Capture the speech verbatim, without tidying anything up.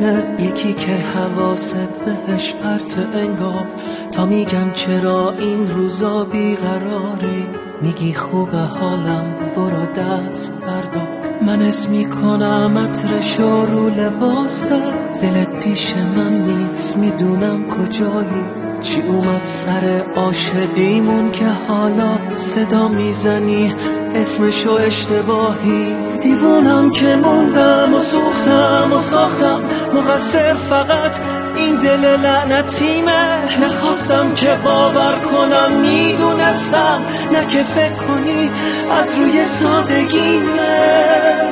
میکنه، یکی که حواست بهش پرت انگار. تا میگم چرا این روزا بیقراری، میگی خوبه حالم برو دست بردار. من اسم میکنم عطرش رو لباسه، دلت پیش من نیست میدونم کجایی. چی اومد سر عاشقیمون که حالا صدا میزنی اسمشو اشتباهی. دیوونم که موندم و سوختم و ساختم، مقصر فقط این دل لعنتیمه. نخواستم که باور کنم، میدونستم نه که فکر کنی از روی سادگیمه.